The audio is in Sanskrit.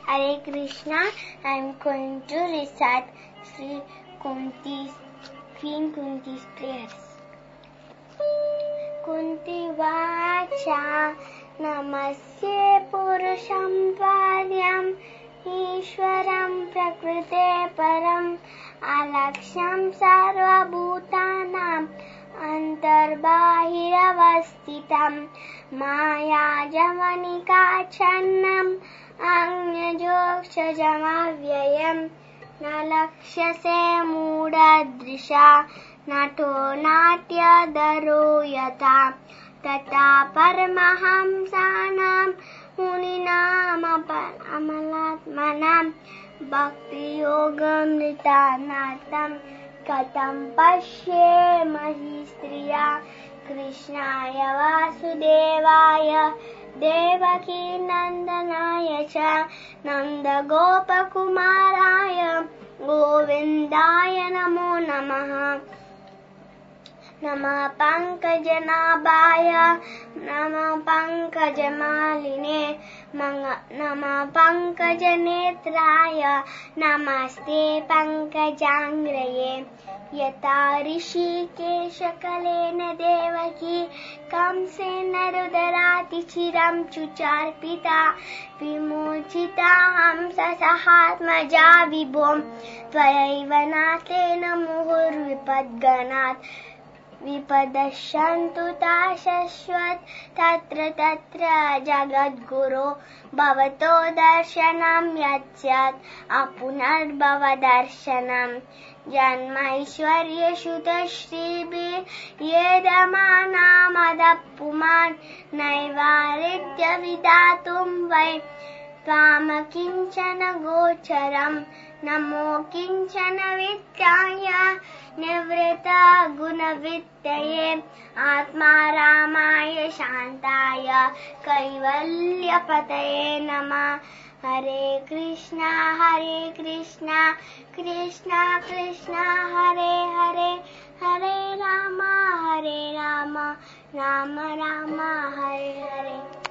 Hare Krishna. I am going to recite Queen Kunti's prayers. Kunti Vacha Namasye Purusham Varyam Ishwaram Prakrite Param Alaksham Sarva Bhutanam Antarbahiravasthitam Maya Javanika Channam Anyajokshajamavyayam Nalakshase Mudadrisha Nato Natya Daro Yata Tata Paramahamsanam Muninam Amalatmanam Bhakti Yogam Nitanatam Katam Pashe Mahistriya Krishnaya Vasudevaya Devaki Nandanaya Cha Nanda Gopakumaraya Govindaya Namo Namaha Nama Pankajanabhaya Nama Pankajamaline Nama Pankajanetraya Namaste Pankajangraye Yata Rishikesha Kalena Devaki Kamsena Rudarati Chiram Chucharpita Vimochita Hamsa Sahatmaja Vibhom Tvayaivanatena Muhur Vipadganat Vipadashantu ta shashvat tatra tatra jagadguru bhavato darshanam yatyat apunarbhava darshanam janma ishwarya shuta shribi yedamanam adappuman naivaritya vidatum vai tvama kinchana gocharam namo kinchana vittaya Nivrita Gunavittaye Atma Ramaya Shantaya Kaivalya Pataye Nama Hare Krishna Krishna Krishna Hare Hare Hare Rama Rama Rama Hare Hare